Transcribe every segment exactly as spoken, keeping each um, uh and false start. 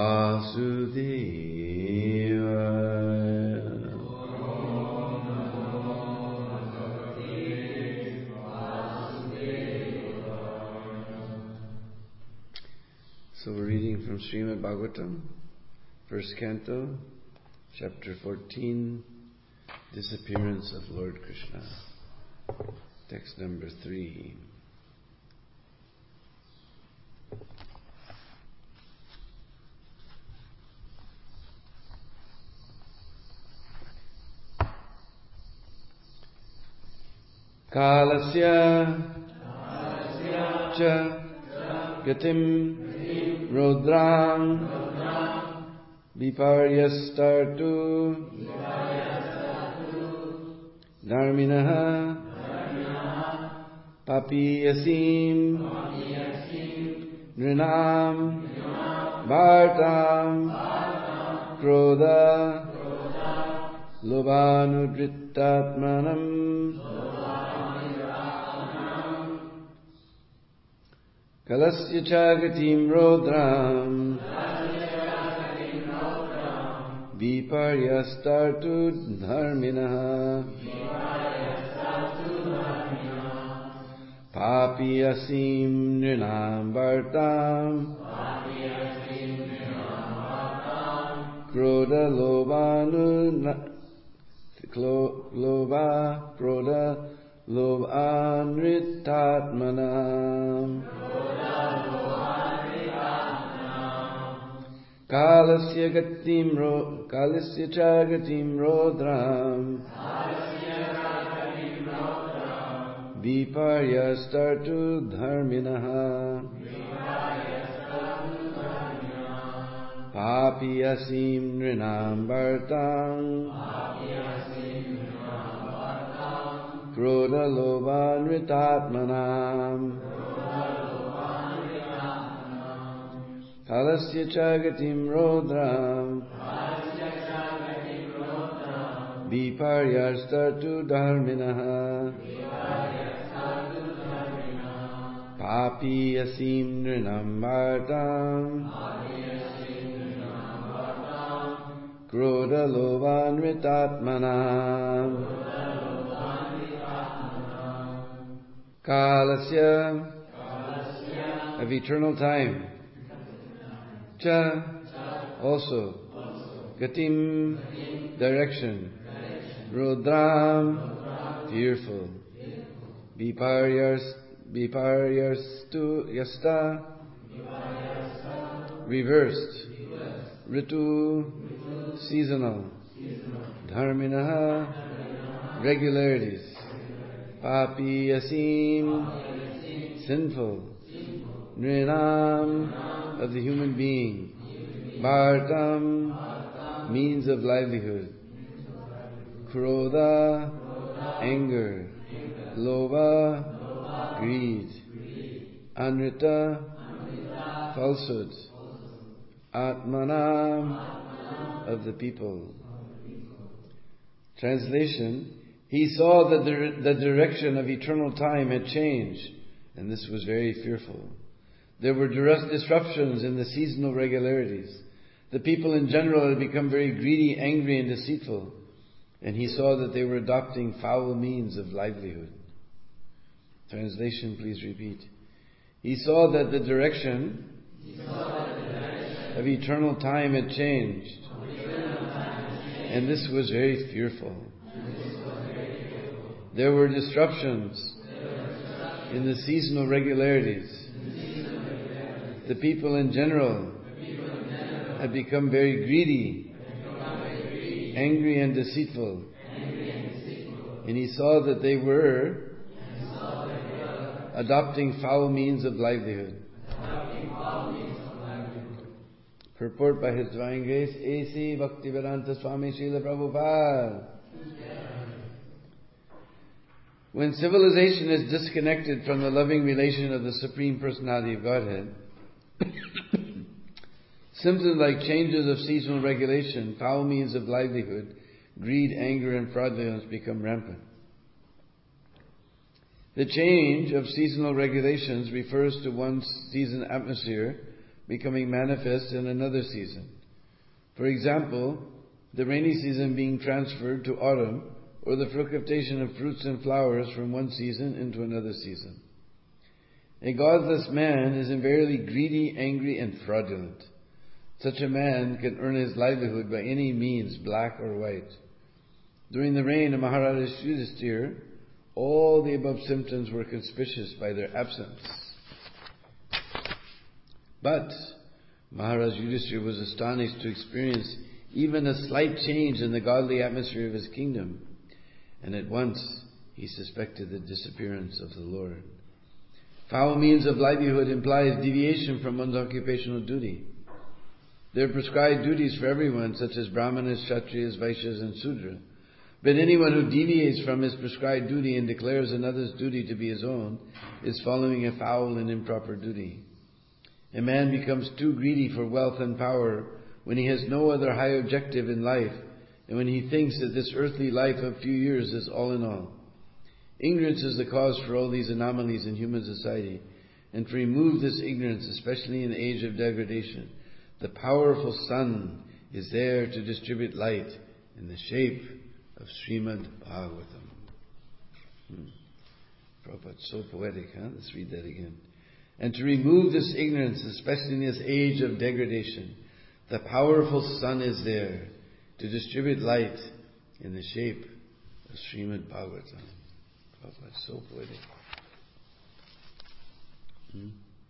Vasudevaya. So we're reading from Srimad Bhagavatam, first canto, chapter fourteen, Disappearance of Lord Krishna. Text number three. Kalasya cha gatim rodram viparyastartu dharminaha papiyasim nrinam bhartam krodha lobhanudrittatmanam Kalasya chagatim rodram viparyastartu dharminaha papiyasim nrinam bhartam krodha lobhanu lobha krodha lobhanrittatmanam Kalasya gatim ro Kalasya chagatim rodram viparyastartu dharminaha papiyasim nrinam bhartam krodha lobhanrittatmanam Kalasya chagatim rodram viparyastartu dharminaha papiyasim nrinam bhartam krodha lobhanrittatmanam Kalasya of eternal time Cha, also, gatim, direction, rodram, fearful, viparyas, viparyastu, yasta, reversed, ritu, seasonal, dharminaha, regularities, papiyasim, sinful, nrinam, of the human being, bhartam, means of livelihood, krodha, anger, lobha, greed, anrita, falsehood, atmanam, of the people. Translation: He saw that the, the direction of eternal time had changed, and this was very fearful. There were disruptions in the seasonal regularities. The people in general had become very greedy, angry, and deceitful. And he saw that they were adopting foul means of livelihood. Translation, please repeat. He saw that the direction, that the direction of eternal time had changed. Time and this was very fearful. Was very fearful. There were disruptions, there were disruptions in the seasonal regularities. The people in general had become very greedy, angry and deceitful. And he saw that they were adopting foul means of livelihood. Purport by His Divine Grace, A C Bhaktivedanta Swami Srila Prabhupada. When civilization is disconnected from the loving relation of the Supreme Personality of Godhead, symptoms like changes of seasonal regulation, foul means of livelihood, greed, anger, and fraudulence become rampant. The change of seasonal regulations refers to one's season atmosphere becoming manifest in another season. For example, the rainy season being transferred to autumn, or the fructification of fruits and flowers from one season into another season. A godless man is invariably greedy, angry, and fraudulent. Such a man can earn his livelihood by any means, black or white. During the reign of Maharaja Yudhishthira, all the above symptoms were conspicuous by their absence. But Maharaj Yudhishthira was astonished to experience even a slight change in the godly atmosphere of his kingdom, and at once he suspected the disappearance of the Lord. Foul means of livelihood implies deviation from one's occupational duty. There are prescribed duties for everyone, such as Brahmanas, Kshatriyas, Vaishyas, and Sudra. But anyone who deviates from his prescribed duty and declares another's duty to be his own is following a foul and improper duty. A man becomes too greedy for wealth and power when he has no other high objective in life, and when he thinks that this earthly life of few years is all in all. Ignorance is the cause for all these anomalies in human society, and to remove this ignorance, especially in the age of degradation, the powerful sun is there to distribute light in the shape of Srimad Bhagavatam. Hmm. Prabhupada, so poetic, huh? Let's read that again. And to remove this ignorance, especially in this age of degradation, the powerful sun is there to distribute light in the shape of Srimad Bhagavatam. Prabhupada, so poetic. Hmm.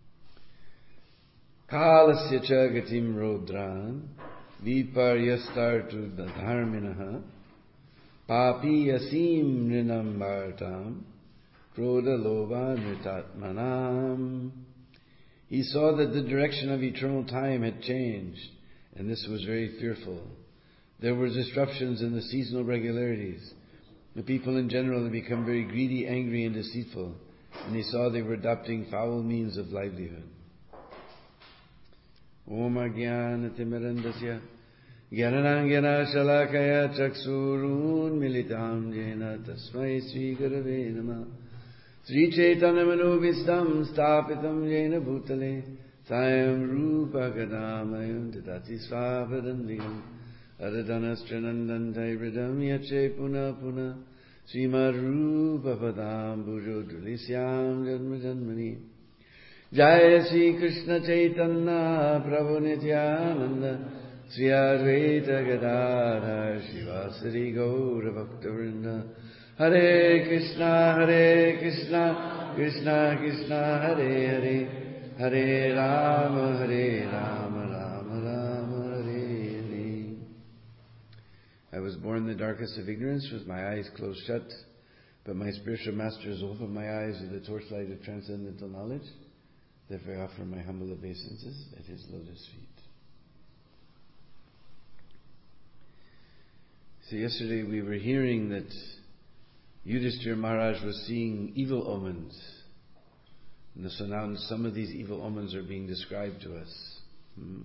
Kalasya cha gatim rodran viparyastartu dharminaha papi yasim nrinam bhartam krodha lova nritatmanam. He saw that the direction of eternal time had changed, and this was very fearful. There were disruptions in the seasonal regularities. The people in general had become very greedy, angry, and deceitful, and he saw they were adopting foul means of livelihood. Om Ajnana Timirandasya Gyananangana Shalakaya Chaksurun Militam Jena Tasmai Sri Gurave Namah Sri Chaitanya Manovistam Stapitam Jena Bhutale Sayam Rupa Gadamayam Tadati Svabadandiyam Adadana Hybridam Yache Puna Puna Srimad Rupa Padam Bhujo Dulisyam Janma Janmani Jaya Sri Krishna Chaitanya Prabhu Nityananda Sri Advaita Gadadhar Shivasari Gaura Bhakta Hare Krishna Hare Krishna Krishna Krishna Hare Hare Hare Rama Hare Rama Rama Rama Hare Hare. I was born in the darkest of ignorance with my eyes closed shut, but my spiritual master has opened my eyes with the torchlight of transcendental knowledge. Therefore I offer my humble obeisances at his lotus feet. So yesterday we were hearing that Yudhishthira Maharaj was seeing evil omens. And so now some of these evil omens are being described to us. Hmm.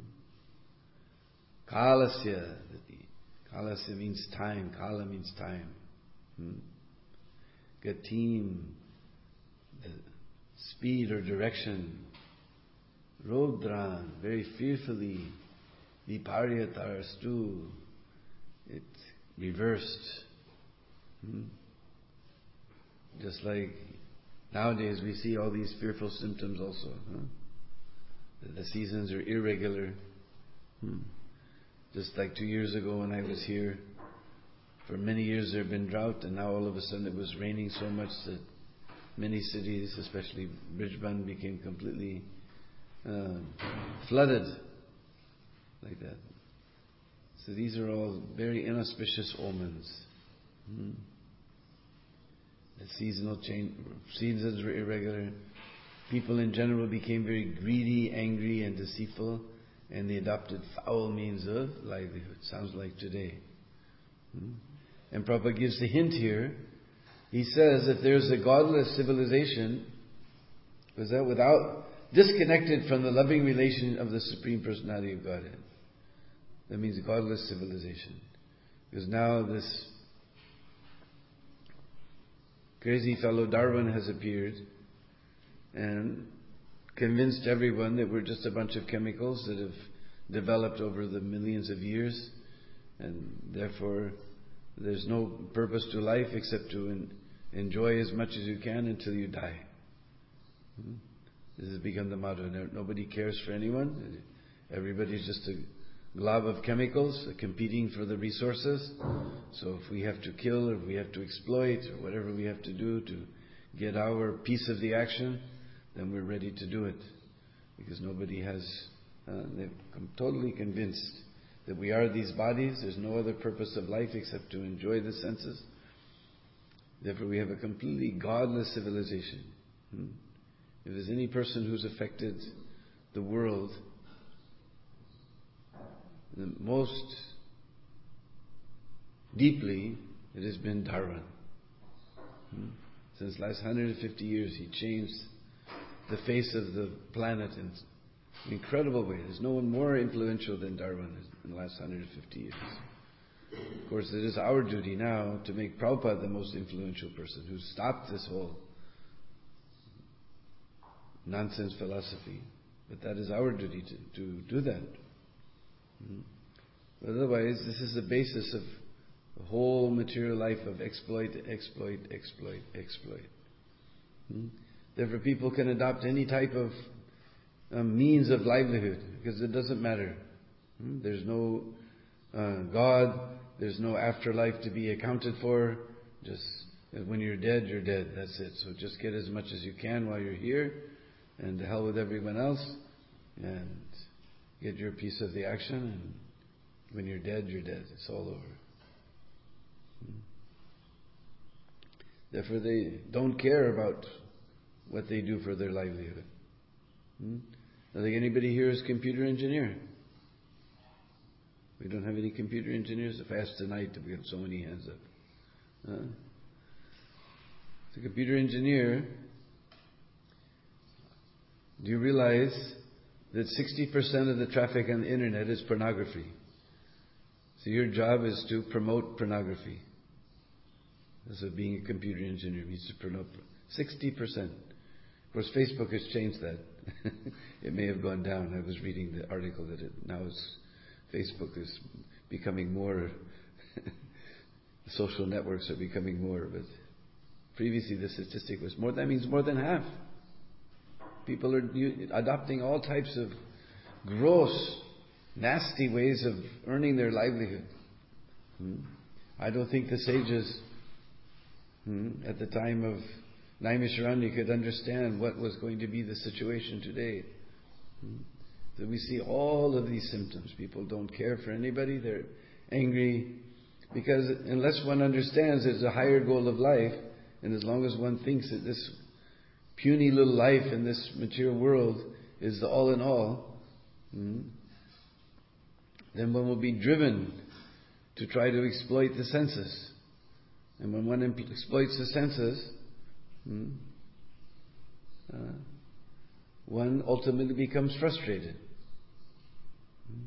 Kalasya. Kalasya means time. Kala means time. Hmm. Gatim, the speed or direction. Rodran, very fearfully. Viparyatarastu, it reversed. Hmm. Just like nowadays we see all these fearful symptoms also. Huh? The, the seasons are irregular. Hmm. Just like two years ago when I was here, for many years there had been drought, and now all of a sudden it was raining so much that many cities, especially Brisbane, became completely uh, flooded like that. So these are all very inauspicious omens. Hmm. The seasonal change, seasons were irregular. People in general became very greedy, angry, and deceitful, and they adopted foul means of livelihood. Sounds like today. Hmm? And Prabhupada gives the hint here. He says if there's a godless civilization, was that without disconnected from the loving relation of the Supreme Personality of Godhead. That means godless civilization. Because now this crazy fellow Darwin has appeared and convinced everyone that we're just a bunch of chemicals that have developed over the millions of years, and therefore there's no purpose to life except to en- enjoy as much as you can until you die. Hmm? This has become the motto. Nobody cares for anyone. Everybody's just a glob of chemicals competing for the resources. So if we have to kill, or if we have to exploit, or whatever we have to do to get our piece of the action, then we're ready to do it. Because nobody has, uh, they've come totally convinced that we are these bodies. There's no other purpose of life except to enjoy the senses. Therefore we have a completely godless civilization. Hmm? If there's any person who's affected the world the most deeply, it has been Darwin. Hmm? Since the last one hundred fifty years, he changed the face of the planet in an incredible way. There's no one more influential than Darwin in the last one hundred fifty years. Of course, it is our duty now to make Prabhupada the most influential person who stopped this whole nonsense philosophy. But that is our duty to, to do that. Hmm? But otherwise, this is the basis of the whole material life of exploit, exploit, exploit, exploit. Hmm? Therefore, people can adopt any type of um, means of livelihood because it doesn't matter. Hmm? There's no uh, God, there's no afterlife to be accounted for. Just when you're dead, you're dead. That's it. So just get as much as you can while you're here, and to hell with everyone else, and get your piece of the action, and when you're dead, you're dead. It's all over. Hmm. Therefore, they don't care about what they do for their livelihood. Hmm? I think anybody here is a computer engineer. We don't have any computer engineers. If I asked tonight, we have so many hands up. Huh? As a computer engineer, do you realize that sixty percent of the traffic on the internet is pornography? So your job is to promote pornography. That's what being a computer engineer means, to promote. sixty percent. Of course, Facebook has changed that. It may have gone down. I was reading the article that it now is, Facebook is becoming more, social networks are becoming more, but previously the statistic was more, that means more than half. People are adopting all types of gross, nasty ways of earning their livelihood. Hmm? I don't think the sages hmm, at the time of Naimisharanya could understand what was going to be the situation today. Hmm? So we see all of these symptoms. People don't care for anybody. They're angry because unless one understands there's a higher goal of life, and as long as one thinks that this puny little life in this material world is the all in all, hmm, then one will be driven to try to exploit the senses. And when one exploits the senses, hmm, uh, one ultimately becomes frustrated. Hmm?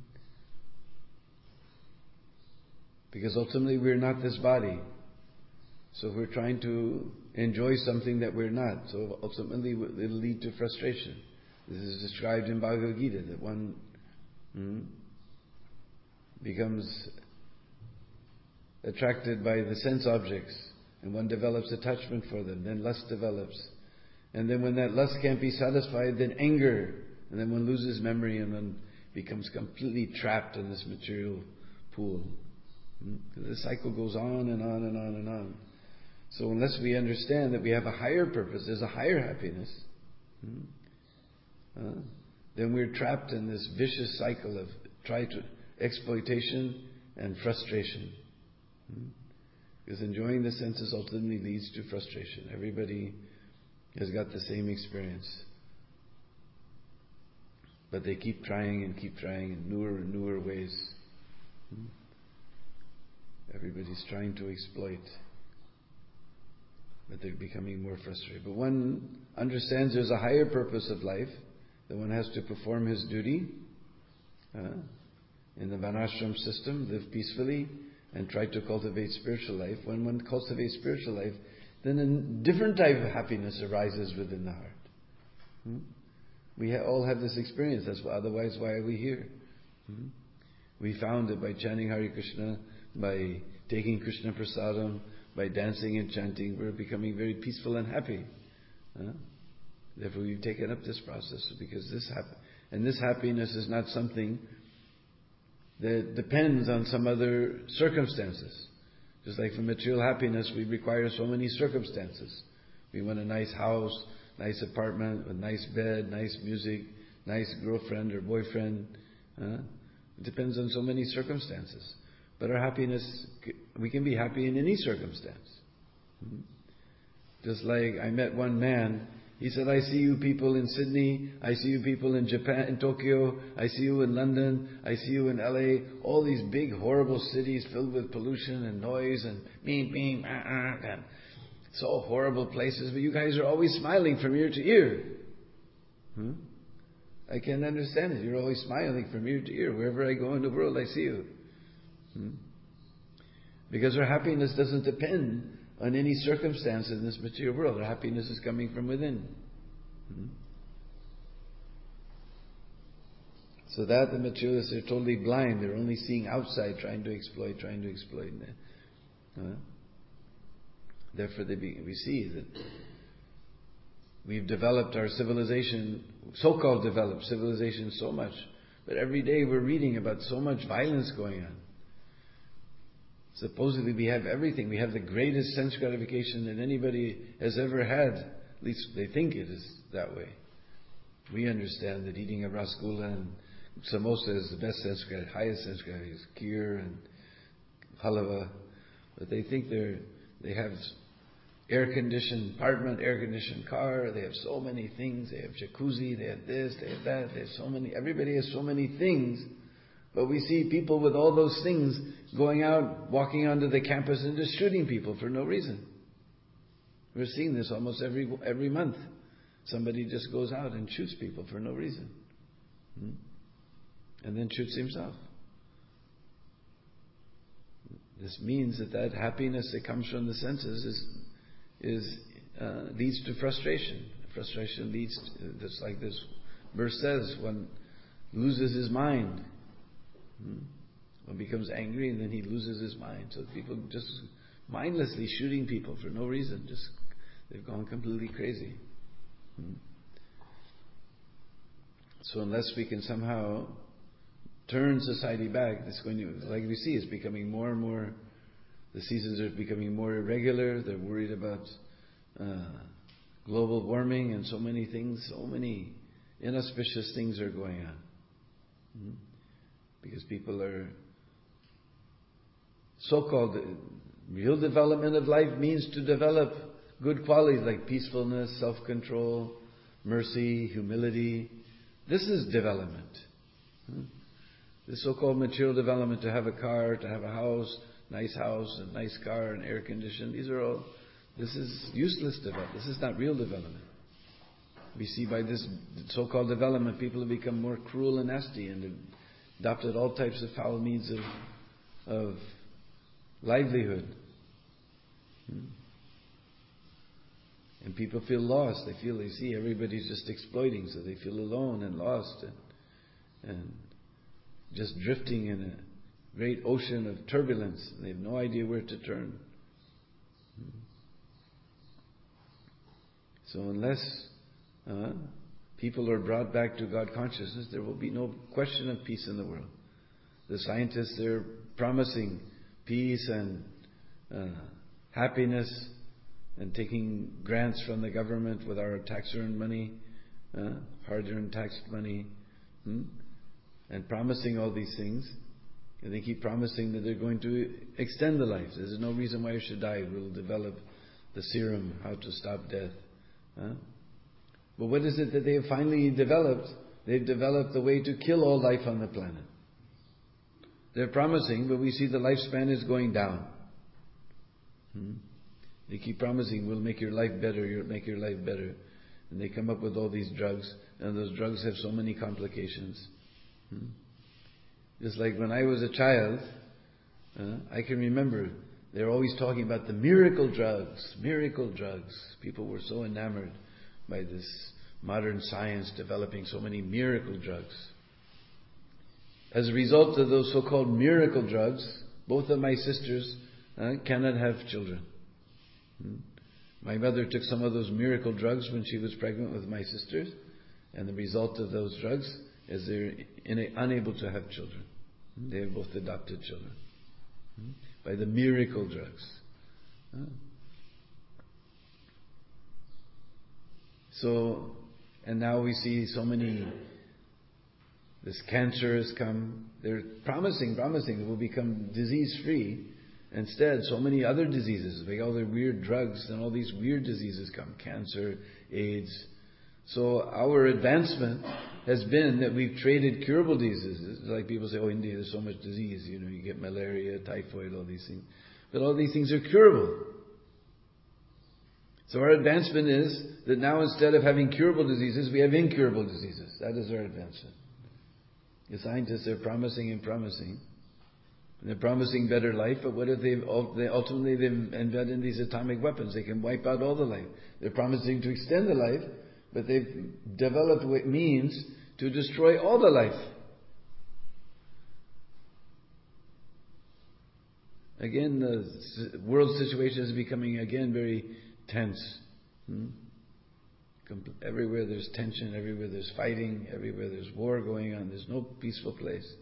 Because ultimately we're not this body. So we're trying to enjoy something that we're not. So ultimately it'll lead to frustration. This is described in Bhagavad Gita, that one hmm, becomes attracted by the sense objects, and one develops attachment for them, then lust develops. And then when that lust can't be satisfied, then anger, and then one loses memory and one becomes completely trapped in this material pool. Hmm? The cycle goes on and on and on and on. So unless we understand that we have a higher purpose, there's a higher happiness, hmm, uh, then we're trapped in this vicious cycle of try to exploitation and frustration. Hmm? Because enjoying the senses ultimately leads to frustration. Everybody has got the same experience. But they keep trying and keep trying in newer and newer ways. Hmm? Everybody's trying to exploit. But they're becoming more frustrated. But one understands there's a higher purpose of life, that one has to perform his duty uh, in the Varnashram system, live peacefully, and try to cultivate spiritual life. When one cultivates spiritual life, then a different type of happiness arises within the heart. Hmm? We ha- all have this experience. That's why, otherwise why are we here? Hmm? We found that by chanting Hare Krishna, by taking Krishna Prasadam, by dancing and chanting, we're becoming very peaceful and happy. Huh? Therefore we've taken up this process, because this hap- and this happiness is not something that depends on some other circumstances. Just like for material happiness, we require so many circumstances. We want a nice house, nice apartment, a nice bed, nice music, nice girlfriend or boyfriend. Huh? It depends on so many circumstances. But our happiness, we can be happy in any circumstance. Hmm? Just like I met one man, he said, I see you people in Sydney, I see you people in Japan, in Tokyo, I see you in London, I see you in L A, all these big horrible cities filled with pollution and noise and beep, beep, ah, ah, and so horrible places, but you guys are always smiling from ear to ear. Hmm? I can't understand it. You're always smiling from ear to ear. Wherever I go in the world, I see you. Hmm? Because our happiness doesn't depend on any circumstance in this material world. Our happiness is coming from within. Hmm? So that the materialists are totally blind. They're only seeing outside, trying to exploit, trying to exploit. Huh? Therefore, they be, we see that we've developed our civilization, so-called developed civilization so much, but every day we're reading about so much violence going on. Supposedly we have everything. We have the greatest sense gratification that anybody has ever had. At least they think it is that way. We understand that eating a rasgulla and samosa is the best sense gratification, highest sense gratification, kheer and halava. But they think they're, they have air-conditioned apartment, air-conditioned car, they have so many things, they have jacuzzi, they have this, they have that, they have so many, everybody has so many things. But we see people with all those things going out, walking onto the campus and just shooting people for no reason. We're seeing this almost every every month. Somebody just goes out and shoots people for no reason. Hmm? And then shoots himself. This means that that happiness that comes from the senses is, is uh, leads to frustration. Frustration leads to, just like this verse says, one loses his mind. One becomes angry and then he loses his mind. So people just mindlessly shooting people for no reason. Just they've gone completely crazy. So unless we can somehow turn society back, it's going to, like we see, it's becoming more and more. The seasons are becoming more irregular. They're worried about uh, global warming and so many things. So many inauspicious things are going on. Hmm? Because people are so-called real development of life means to develop good qualities like peacefulness, self-control, mercy, humility. This is development. Hmm? This so-called material development, to have a car, to have a house, nice house, a nice car, and air conditioned. These are all, this is useless development. This is not real development. We see by this so-called development, people have become more cruel and nasty and adopted all types of foul means of, of livelihood. Hmm? And people feel lost. They feel, they see everybody's just exploiting, so they feel alone and lost and, and just drifting in a great ocean of turbulence. They have no idea where to turn. Hmm? So unless uh, people are brought back to God consciousness, there will be no question of peace in the world. The scientists, they're promising peace and uh, happiness and taking grants from the government with our tax-earned money, uh, hard-earned taxed money, hmm? and promising all these things. And they keep promising that they're going to extend the life. There's no reason why you should die. We'll develop the serum, how to stop death. Huh? But what is it that they have finally developed? They've developed the way to kill all life on the planet. They're promising, but we see the lifespan is going down. Hmm? They keep promising, we'll make your life better, you'll make your life better. And they come up with all these drugs, and those drugs have so many complications. Hmm? Just like when I was a child, uh, I can remember they were always talking about the miracle drugs, miracle drugs. People were so enamored by this modern science developing so many miracle drugs. As a result of those so-called miracle drugs, both of my sisters uh, cannot have children. Hmm? My mother took some of those miracle drugs when she was pregnant with my sisters, and the result of those drugs is they're in a, unable to have children. Hmm? They have both adopted children. Hmm? By the miracle drugs. Huh? So, and now we see so many, this cancer has come, they're promising, promising it will become disease-free. Instead, so many other diseases, like all the weird drugs, and all these weird diseases come, cancer, AIDS. So our advancement has been that we've traded curable diseases. It's like people say, oh, India, there's so much disease, you know, you get malaria, typhoid, all these things. But all these things are curable. So our advancement is that now instead of having curable diseases, we have incurable diseases. That is our advancement. The scientists are promising and promising. And they're promising better life, but what if they ultimately they've invented these atomic weapons? They can wipe out all the life. They're promising to extend the life, but they've developed means to destroy all the life. Again, the world situation is becoming again very tense. Hmm? Everywhere there's tension, everywhere there's fighting, everywhere there's war going on. There's no peaceful place.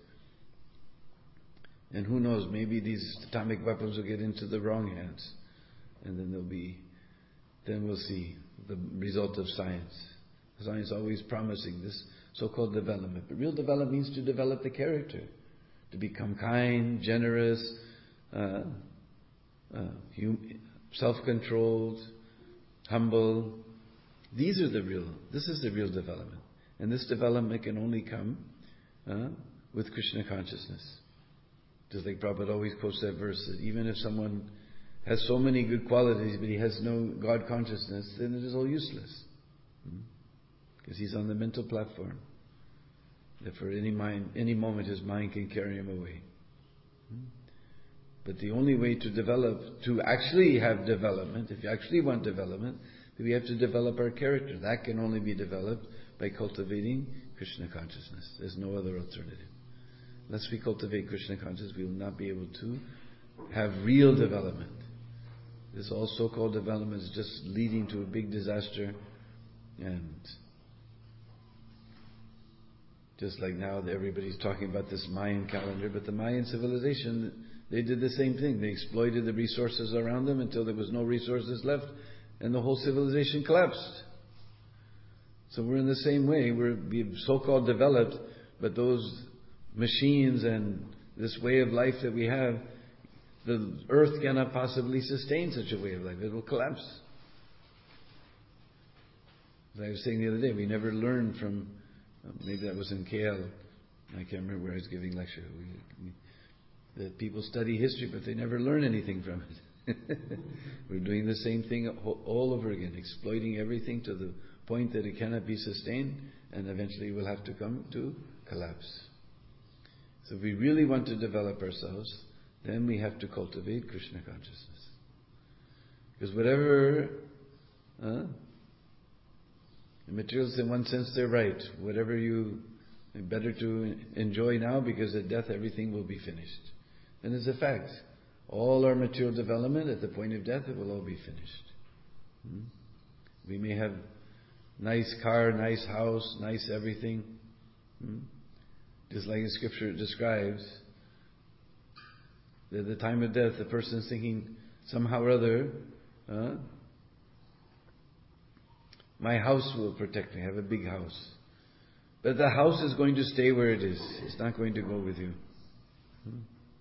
And who knows, maybe these atomic weapons will get into the wrong hands. And then there'll be, then we'll see the result of science. Science always promising this so-called development. But real development means to develop the character. To become kind, generous, uh, uh, hum- self-controlled, humble. These are the real, this is the real development. And this development can only come uh, with Krishna consciousness. Just like Prabhupada always quotes that verse, that even if someone has so many good qualities, but he has no God consciousness, then it is all useless. Hmm? Because he's on the mental platform. That for any mind, any moment his mind can carry him away. Hmm? But the only way to develop, to actually have development, if you actually want development, then we have to develop our character. That can only be developed by cultivating Krishna consciousness. There's no other alternative. Unless we cultivate Krishna consciousness, we will not be able to have real development. This all so-called development is just leading to a big disaster. And just like now, everybody's talking about this Mayan calendar, but the Mayan civilization, they did the same thing. They exploited the resources around them until there was no resources left, and the whole civilization collapsed. So we're in the same way. We're we've so-called developed, but those machines and this way of life that we have, the earth cannot possibly sustain such a way of life. It will collapse. As I was saying the other day, we never learned from, maybe that was in K L, I can't remember where I was giving lecture. We, we, that people study history, but they never learn anything from it. We're doing the same thing all over again, exploiting everything to the point that it cannot be sustained, and eventually will have to come to collapse. So if we really want to develop ourselves, then we have to cultivate Krishna consciousness. Because whatever, uh, the materialists in one sense they're right. Whatever you, better to enjoy now, because at death everything will be finished. And it's a fact. All our material development at the point of death, it will all be finished. Hmm? We may have nice car, nice house, nice everything. Hmm? Just like the scripture describes, that at the time of death, the person is thinking somehow or other, uh, my house will protect me. I have a big house. But the house is going to stay where it is. It's not going to go with you. Hmm?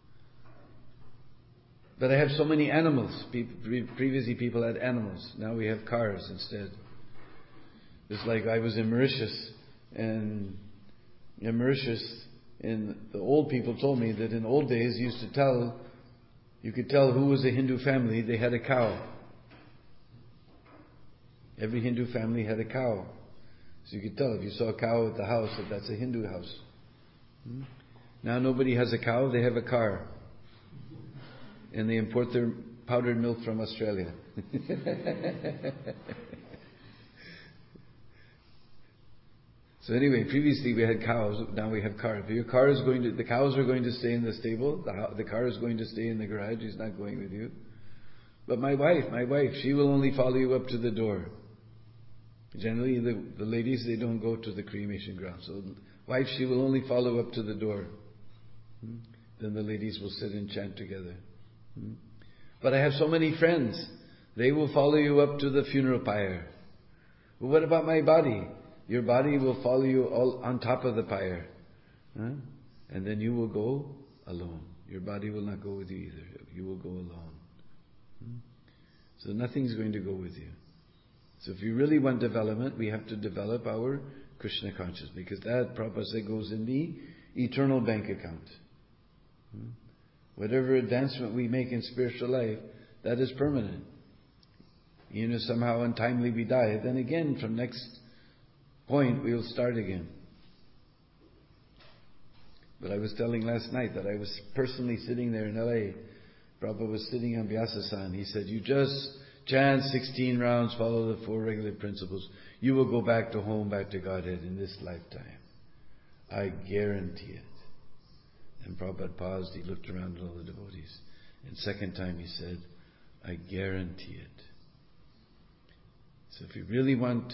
But I have so many animals. Previously people had animals. Now we have cars instead. Just like I was in Mauritius, and in Mauritius, and the old people told me that in old days you used to tell, you could tell who was a Hindu family. They had a cow. Every Hindu family had a cow. So you could tell if you saw a cow at the house that that's a Hindu house. Hmm? Now nobody has a cow, they have a car. And they import their powdered milk from Australia. So anyway, previously we had cows, now we have cars. But your car is going to, the cows are going to stay in the stable, the, the car is going to stay in the garage, he's not going with you. But my wife, my wife, she will only follow you up to the door. Generally the, the ladies, they don't go to the cremation ground. So wife, she will only follow up to the door. Hmm? Then the ladies will sit and chant together. Hmm? But I have so many friends, they will follow you up to the funeral pyre. Well, what about my body? Your body will follow you all on top of the pyre. Huh? And then you will go alone. Your body will not go with you either. You will go alone. Hmm? So nothing's going to go with you. So if you really want development, we have to develop our Krishna consciousness. Because that, Prabhupada said, goes in the eternal bank account. Hmm? Whatever advancement we make in spiritual life, that is permanent. You know, somehow untimely we die, then again, from next point, we'll start again. But I was telling last night that I was personally sitting there in L A. Prabhupada was sitting on Vyasasan. He said, you just chant sixteen rounds, follow the four regular principles. You will go back to home, back to Godhead in this lifetime. I guarantee it. And Prabhupada paused, he looked around at all the devotees. And second time he said, I guarantee it. So if you really want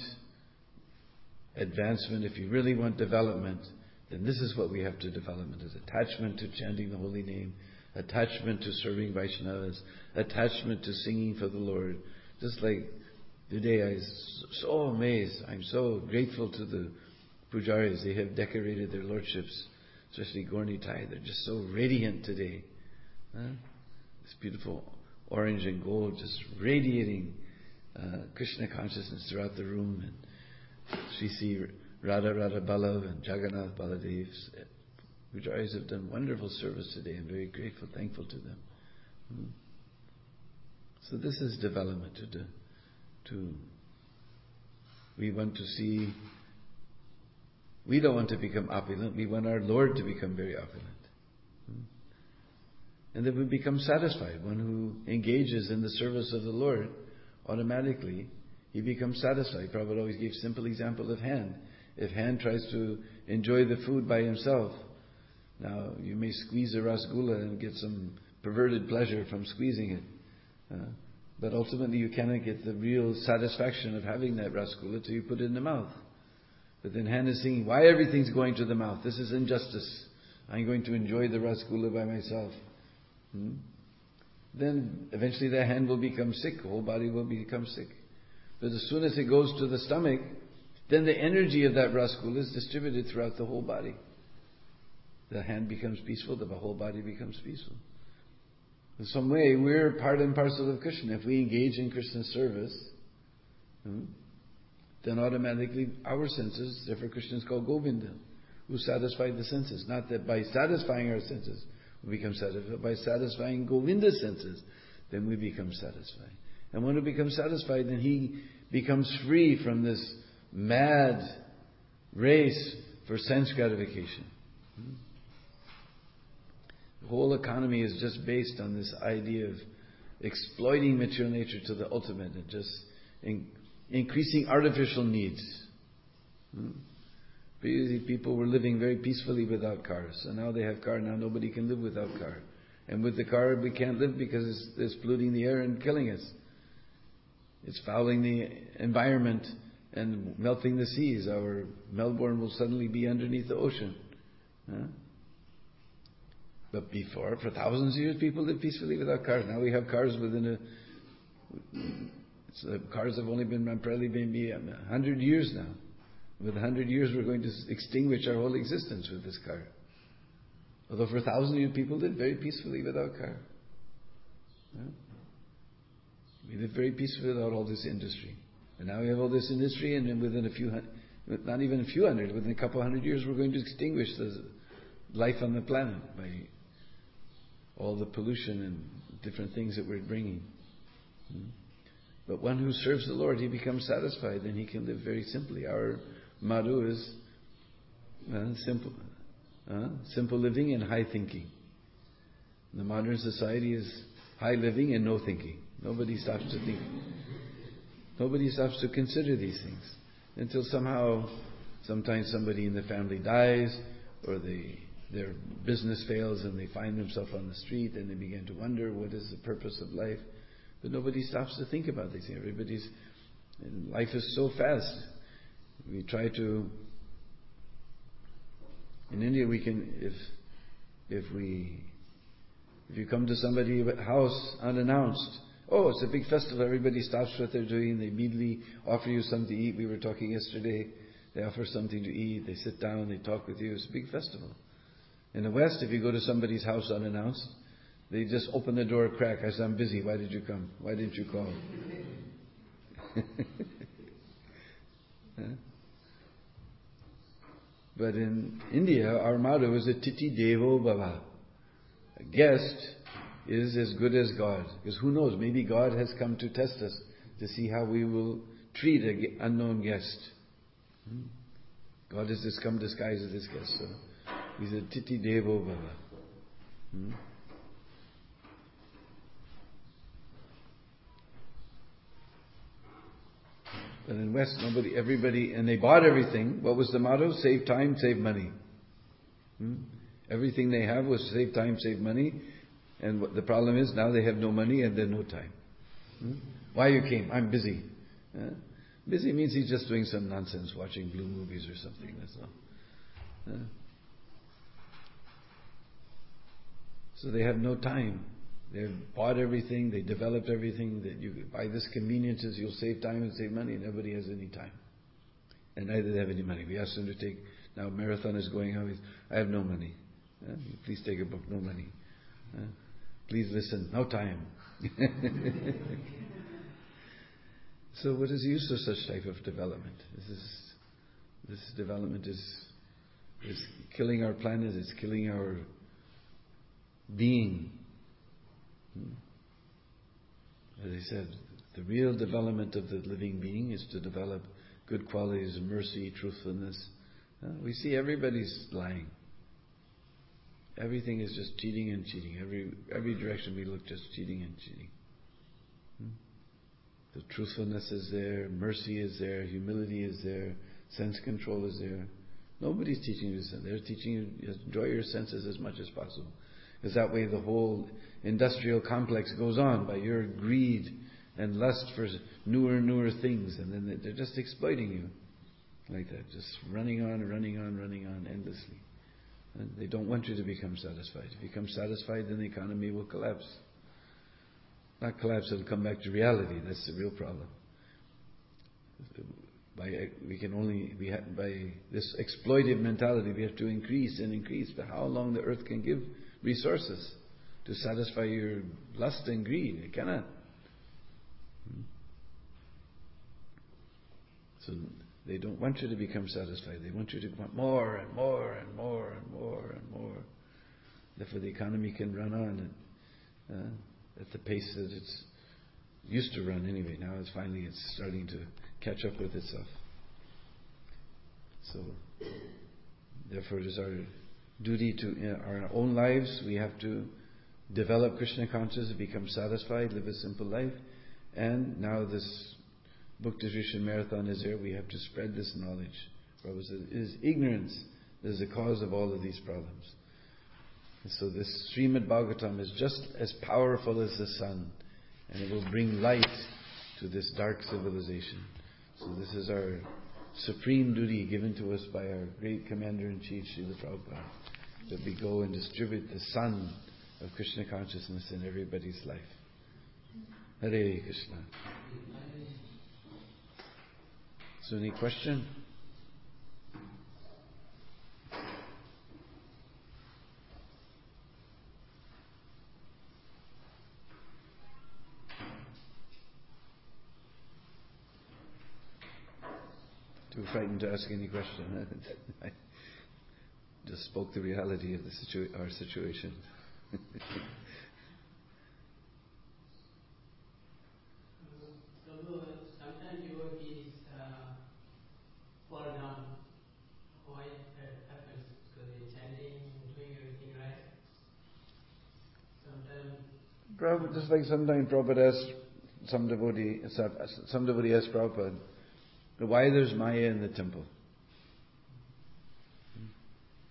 advancement, if you really want development, then this is what we have to develop. Is attachment to chanting the holy name, attachment to serving Vaishnavas, attachment to singing for the Lord. Just like today, I was so amazed. I'm so grateful to the pujaris. They have decorated their lordships, especially Gaura Nitai. They're just so radiant today. Huh? This beautiful orange and gold just radiating uh, Krishna consciousness throughout the room. And Sri Sri Radha Radha Balav and Jagannath Baladev. Pujaris have done wonderful service today. I'm very grateful, thankful to them. Hmm. So this is development. To, to, to we want to see. We don't want to become opulent. We want our Lord to become very opulent. Hmm. And then we become satisfied. One who engages in the service of the Lord, automatically he becomes satisfied. Prabhupada always gave simple example of hand. If hand tries to enjoy the food by himself, now you may squeeze a rasgulla and get some perverted pleasure from squeezing it. Uh, but ultimately you cannot get the real satisfaction of having that rasgulla till you put it in the mouth. But then hand is saying, why everything's going to the mouth? This is injustice. I'm going to enjoy the rasgulla by myself. Hmm? Then eventually the hand will become sick. The whole body will become sick. But as soon as it goes to the stomach, then the energy of that rasgulla is distributed throughout the whole body. The hand becomes peaceful, the whole body becomes peaceful. In some way, we're part and parcel of Krishna. If we engage in Krishna's service, hmm, then automatically our senses, therefore Krishna is called Govinda, who satisfied the senses. Not that by satisfying our senses we become satisfied, but by satisfying Govinda's senses, then we become satisfied. And when we become satisfied, then he becomes free from this mad race for sense gratification. Hmm? The whole economy is just based on this idea of exploiting material nature to the ultimate and just in, increasing artificial needs. Hmm? Previously, people were living very peacefully without cars, and now they have car. Now nobody can live without car, and with the car we can't live because it's, it's polluting the air and killing us. It's fouling the environment and melting the seas. Our Melbourne will suddenly be underneath the ocean. Huh? But before, for thousands of years, people lived peacefully without cars. Now we have cars within a... So cars have only been probably maybe a hundred years now. With a hundred years, we're going to extinguish our whole existence with this car. Although for thousands of years, people lived very peacefully without car. Huh? We live very peacefully without all this industry. And now we have all this industry, and then within a few hundred, not even a few hundred, within a couple of hundred years, we're going to extinguish the life on the planet by all the pollution and different things that we're bringing. Hmm? But one who serves the Lord, he becomes satisfied, and he can live very simply. Our motto is uh, simple, uh, simple living and high thinking. The modern society is high living and no thinking. Nobody stops to think. Nobody stops to consider these things until somehow Sometimes somebody in the family dies, or they, their business fails and they find themselves on the street and they begin to wonder what is the purpose of life. But nobody stops to think about these things. Everybody's, life is so fast. We try to, in India we can, if, if we, if you come to somebody's house unannounced, oh, it's a big festival, everybody stops what they're doing, they immediately offer you something to eat. We were talking yesterday, they offer something to eat, they sit down, they talk with you, it's a big festival. In the West, if you go to somebody's house unannounced, they just open the door a crack. I say, I'm busy, why did you come? Why didn't you call? Huh? But in India, our motto is Atiti Devo Bhava. A guest is as good as God. Because who knows, maybe God has come to test us to see how we will treat an unknown guest. Hmm? God has just come disguised as this guest. So He said, Titi Devo Bhava. Hmm? But in West, nobody, everybody, and they bought everything. What was the motto? Save time, save money. Hmm? Everything they have was save time, save money. And what the problem is, now they have no money and then no time. Hmm? Why you came? I'm busy. Huh? Busy means he's just doing some nonsense, watching blue movies or something, that's all. Huh? So they have no time. They've bought everything, they developed everything, that you buy this conveniences, you'll save time and save money. Nobody has any time. And neither they have any money. We asked them to take, now marathon is going on, I have no money. Uh, please take a book, no money. Uh, please listen, no time. So what is the use of such type of development? This is, this development is, is killing our planet, it's killing our being. As I said, the real development of the living being is to develop good qualities of mercy, truthfulness. Uh, we see everybody's lying. Everything is just cheating and cheating. Every every direction we look, just cheating and cheating. Hmm? The truthfulness is there, mercy is there, humility is there, sense control is there. Nobody's teaching you this. They're teaching you enjoy your senses as much as possible. Because that way the whole industrial complex goes on by your greed and lust for newer and newer things. And then they're just exploiting you like that. Just running on, running on, running on endlessly. And they don't want you to become satisfied. If you become satisfied, then the economy will collapse. Not collapse, it'll come back to reality. That's the real problem. By, we can only, we have, by this exploitive mentality, we have to increase and increase. But how long the earth can give resources to satisfy your lust and greed? It cannot. So they don't want you to become satisfied. They want you to want more and more and more and more and more. Therefore the economy can run on and, uh, at the pace that it's used to run anyway. Now it's finally it's starting to catch up with itself. So therefore it is our duty to, in our own lives, we have to develop Krishna consciousness, become satisfied, live a simple life. And now this book distribution marathon is there, we have to spread this knowledge. Prabhupada says, it is ignorance that is the cause of all of these problems. And so this Srimad Bhagavatam is just as powerful as the sun, and it will bring light to this dark civilization. So this is our supreme duty given to us by our great Commander-in-Chief, Srila Prabhupada, that we go and distribute the sun of Krishna consciousness in everybody's life. Hare Krishna. So any question? Too frightened to ask any question. I just spoke the reality of the situa- our situation. Sometimes devotees uh, fall down. Why that happens? Because they're chanting, doing everything right. Sometimes. Prabhupada, just like sometimes Prabhupada asked some devotee, some devotee asked Prabhupada, why there's Maya in the temple?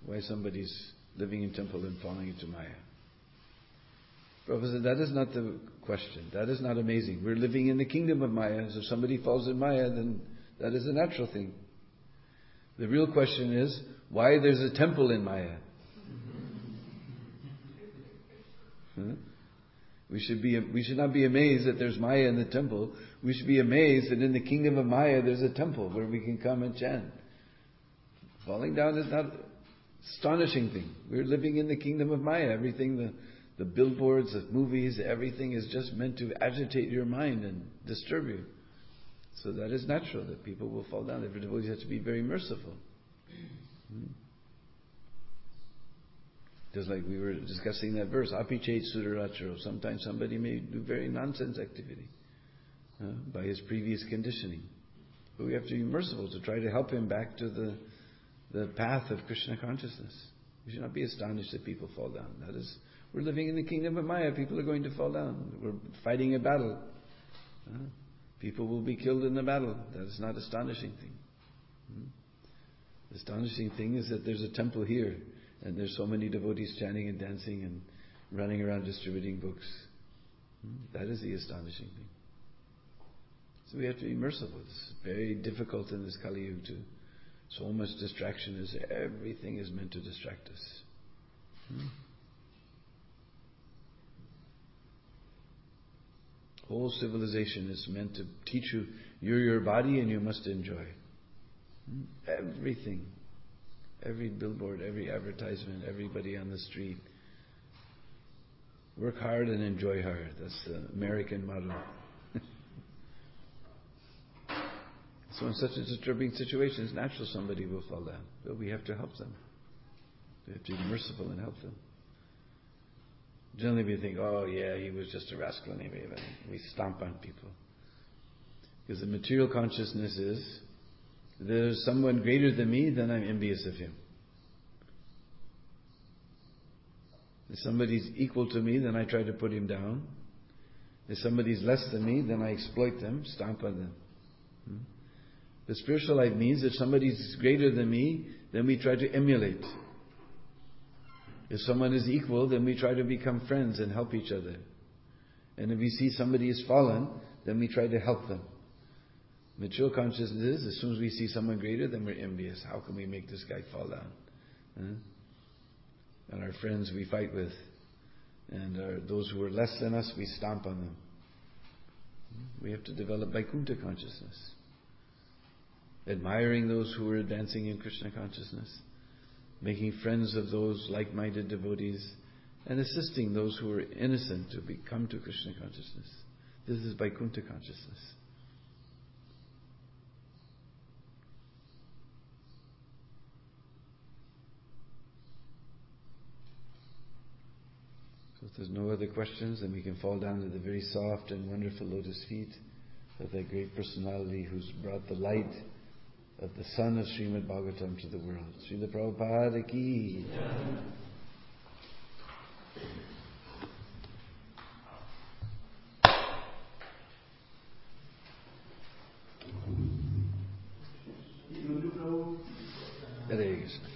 why somebody's living in temple and falling into Maya. Prabhupada said, that is not the question. That is not amazing. We're living in the kingdom of Maya, so if somebody falls in Maya, then that is a natural thing. The real question is, why there's a temple in Maya? Huh? We should be, we should not be amazed that there's Maya in the temple. We should be amazed that in the kingdom of Maya there's a temple where we can come and chant. Falling down is not an astonishing thing. We're living in the kingdom of Maya. Everything, the, the billboards, the movies, everything is just meant to agitate your mind and disturb you. So that is natural that people will fall down. Every devotee has to be very merciful. Hmm. Just like we were discussing that verse, apichet sudaracharo. Sometimes somebody may do very nonsense activity uh, by his previous conditioning. But we have to be merciful to try to help him back to the, the path of Krishna consciousness. We should not be astonished that people fall down. That is, we're living in the kingdom of Maya. People are going to fall down. We're fighting a battle. Uh, people will be killed in the battle. That is not an astonishing thing. Hmm? The astonishing thing is that there's a temple here. And there's so many devotees chanting and dancing and running around distributing books. That is the astonishing thing. So we have to be merciful. It's very difficult in this Kali Yuga to so much distraction is everything is meant to distract us. Hmm? Whole civilization is meant to teach you, you're your body and you must enjoy. Hmm? Everything. Every billboard, every advertisement, everybody on the street. Work hard and enjoy hard. That's the American motto. So in such a disturbing situation, it's natural somebody will fall down. But we have to help them. We have to be merciful and help them. Generally we think, oh yeah, he was just a rascal anyway. We stomp on people. Because the material consciousness is, there's someone greater than me, then I'm envious of him. If somebody's equal to me, then I try to put him down. If somebody's less than me, then I exploit them, stomp on them. Hmm? The spiritual life means if somebody's greater than me, then we try to emulate. If someone is equal, then we try to become friends and help each other. And if we see somebody is fallen, then we try to help them. Mature consciousness is, as soon as we see someone greater, then we're envious. How can we make this guy fall down? Huh? And our friends we fight with. And our, those who are less than us, we stomp on them. We have to develop Vaikuntha consciousness. Admiring those who are advancing in Krishna consciousness. Making friends of those like-minded devotees. And assisting those who are innocent to become to Krishna consciousness. This is Vaikuntha consciousness. So if there's no other questions, then we can fall down to the very soft and wonderful lotus feet of that great personality who's brought the light of the sun of Srimad Bhagavatam to the world. Srila Prabhupada ki. Hare Krishna.